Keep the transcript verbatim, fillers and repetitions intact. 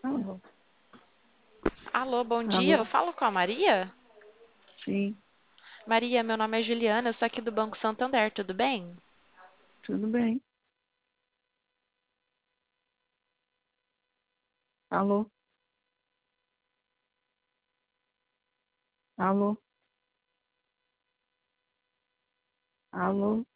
Alô? Alô, bom dia. Eu Alô? falo com a Maria? Sim, Maria, meu nome é Juliana, eu sou aqui do Banco Santander, tudo bem? tudo bem. Alô? Alô? Alô?